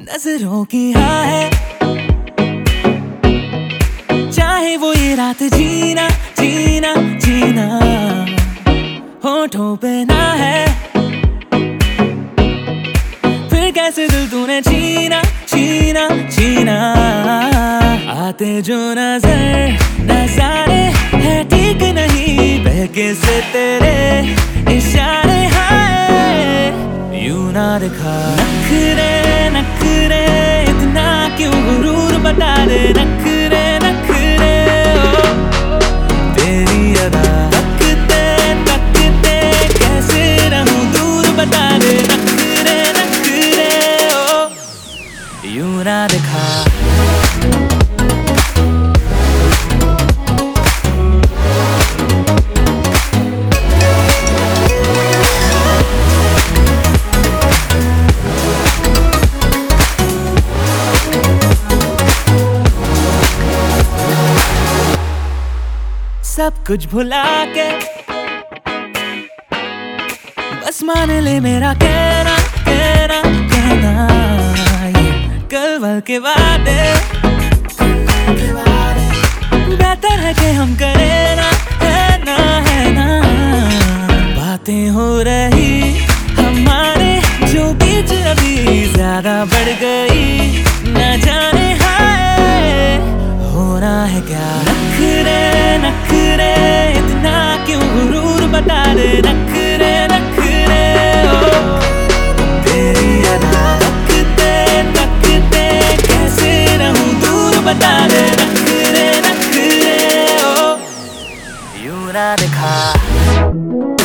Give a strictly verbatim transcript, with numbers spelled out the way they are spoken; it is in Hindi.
नजरों की हाँ है, चाहे वो ये रात जीना जीना जीना होठों पे ना है, फिर कैसे दिल तूने छीना छीना छीना। आते जो नजर नजारे है ठीक नहीं, बहके से तेरे इशारे हाय यूं ना दिखा। नखरे नखरे इतना क्यों गुरूर बता दे, नखरे नखरे ओ तेरी अदा तकते तकते कैसे रहूं दूर बता दे, नखरे नखरे ओ यूं ना दिखा। सब कुछ भुला के बस मान ले मेरा कहना कहना कहना, ये कल वल के वादे बेहतर है कि हम करें ना, है ना है ना। बातें हो रही हमारे जो बीच अभी ज्यादा बढ़ गई, न जाने हाय होना है क्या। नखरे नखरे इतना क्यों गुरूर बता दे, नखरे नखरे ओ तेरी अदा तकते तकते कैसे रहूं दूर बता दे, नखरे नखरे ओ यूं ना दिखा।